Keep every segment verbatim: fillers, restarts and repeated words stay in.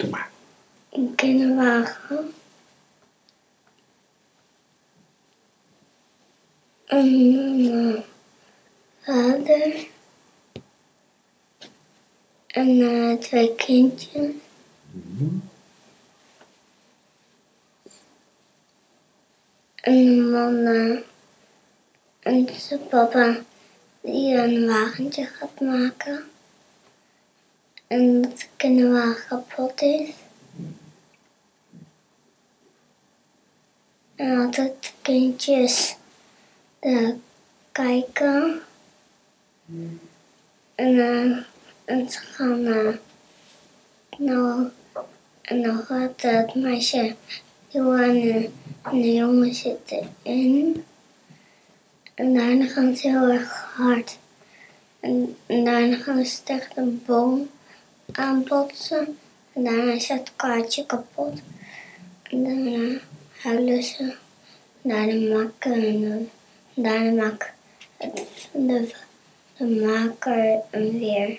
Doe maar. Een kinderwagen. Een uh, vader. En uh, twee kindjes. Mm-hmm. En een man uh, en zijn papa die een wagentje gaat maken. En dat de kinderwagen kapot is. En altijd de kindjes uh, kijken. Mm. En, uh, en ze gaan uh, nou, en dan gaat uh, het meisje heel en, uh, en de jongen zitten in. En daarna gaan ze heel erg hard. En, en daarna gaan ze tegen een boom aanbotsen. En daarna is het kaartje kapot. En daarna huilen ze. En daarna maken en daarna maakt het, de, de maker hem weer.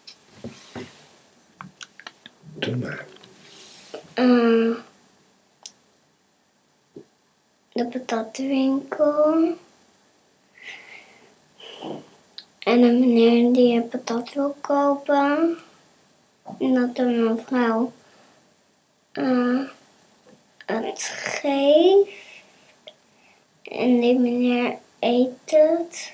Doe maar. Uh, de patatwinkel. En een meneer die een patat wil kopen. En dat de mevrouw uh, het geeft. En die meneer eet het.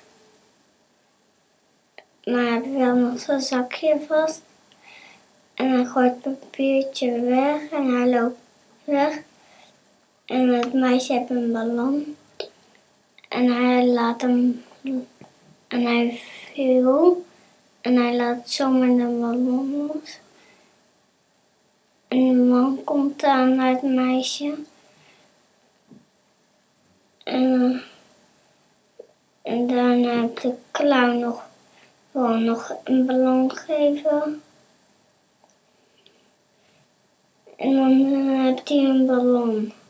Maar hij heeft wel nog zo'n zakje vast. En hij gooit het papiertje weg en hij loopt weg. En het meisje heeft een ballon. En hij laat hem... En hij viel. En hij laat zomaar de ballon los. En de man komt aan naar het meisje. En, en daarna heeft de clown nog, gewoon nog een ballon gegeven. En dan heeft hij een ballon.